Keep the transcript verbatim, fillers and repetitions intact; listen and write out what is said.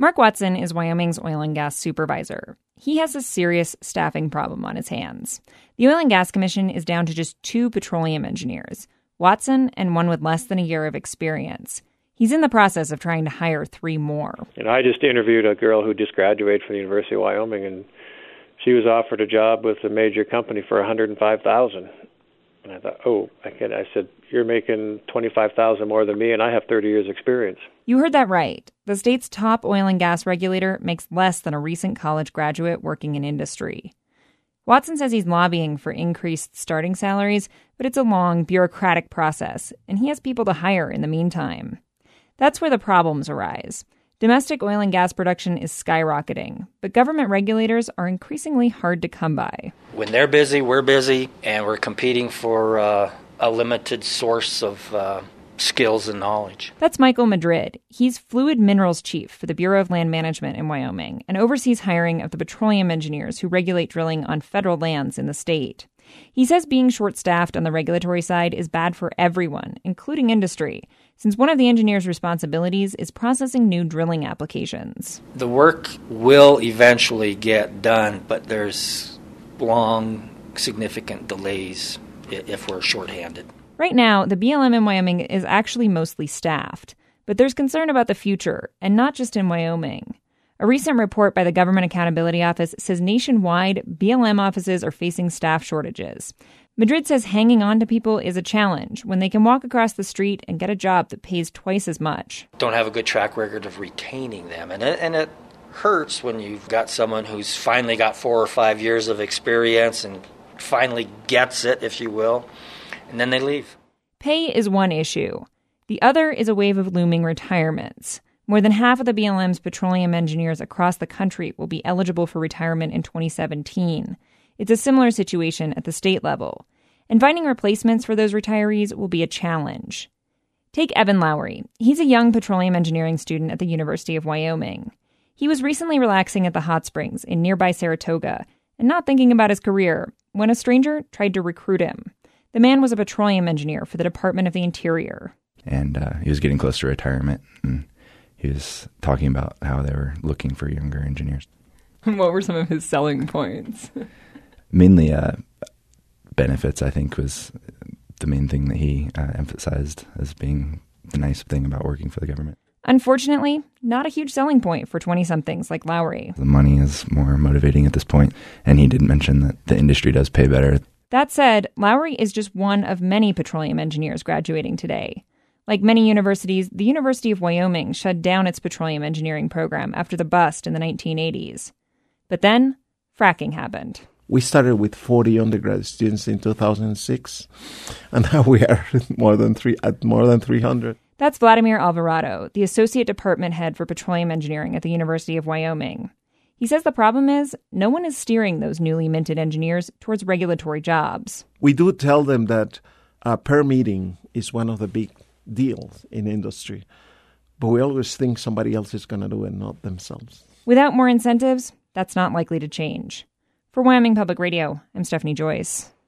Mark Watson is Wyoming's oil and gas supervisor. He has a serious staffing problem on his hands. The Oil and Gas Commission is down to just two petroleum engineers, Watson and one with less than a year of experience. He's in the process of trying to hire three more. And I just interviewed a girl who just graduated from the University of Wyoming, and she was offered a job with a major company for one hundred five thousand dollars. And I thought, oh, I can. I said, you're making twenty-five thousand dollars more than me, and I have thirty years experience. You heard that right. The state's top oil and gas regulator makes less than a recent college graduate working in industry. Watson says he's lobbying for increased starting salaries, but it's a long, bureaucratic process, and he has people to hire in the meantime. That's where the problems arise. Domestic oil and gas production is skyrocketing, but government regulators are increasingly hard to come by. When they're busy, we're busy, and we're competing for uh, a limited source of uh, skills and knowledge. That's Michael Madrid. He's Fluid Minerals Chief for the Bureau of Land Management in Wyoming and oversees hiring of the petroleum engineers who regulate drilling on federal lands in the state. He says being short-staffed on the regulatory side is bad for everyone, including industry, since one of the engineers' responsibilities is processing new drilling applications. The work will eventually get done, but there's long, significant delays if we're shorthanded. Right now, the B L M in Wyoming is actually mostly staffed, but there's concern about the future, and not just in Wyoming. A recent report by the Government Accountability Office says nationwide, B L M offices are facing staff shortages. Madrid says hanging on to people is a challenge when they can walk across the street and get a job that pays twice as much. Don't have a good track record of retaining them, and it, and it hurts when you've got someone who's finally got four or five years of experience and finally gets it, if you will, and then they leave. Pay is one issue. The other is a wave of looming retirements. More than half of the B L M's petroleum engineers across the country will be eligible for retirement in twenty seventeen. It's a similar situation at the state level. And finding replacements for those retirees will be a challenge. Take Evan Lowry. He's a young petroleum engineering student at the University of Wyoming. He was recently relaxing at the hot springs in nearby Saratoga and not thinking about his career when a stranger tried to recruit him. The man was a petroleum engineer for the Department of the Interior. And uh, he was getting close to retirement, and he was talking about how they were looking for younger engineers. What were some of his selling points? Mainly uh, benefits, I think, was the main thing that he uh, emphasized as being the nice thing about working for the government. Unfortunately, not a huge selling point for twenty-somethings like Lowry. The money is more motivating at this point, and he did mention that the industry does pay better. That said, Lowry is just one of many petroleum engineers graduating today. Like many universities, the University of Wyoming shut down its petroleum engineering program after the bust in the nineteen eighties. But then, fracking happened. We started with forty undergrad students in two thousand six, and now we are more than three at more than three hundred. That's Vladimir Alvarado, the associate department head for petroleum engineering at the University of Wyoming. He says the problem is no one is steering those newly minted engineers towards regulatory jobs. We do tell them that uh, permitting is one of the big deals in industry, but we always think somebody else is going to do it, not themselves. Without more incentives, that's not likely to change. For Wyoming Public Radio, I'm Stephanie Joyce.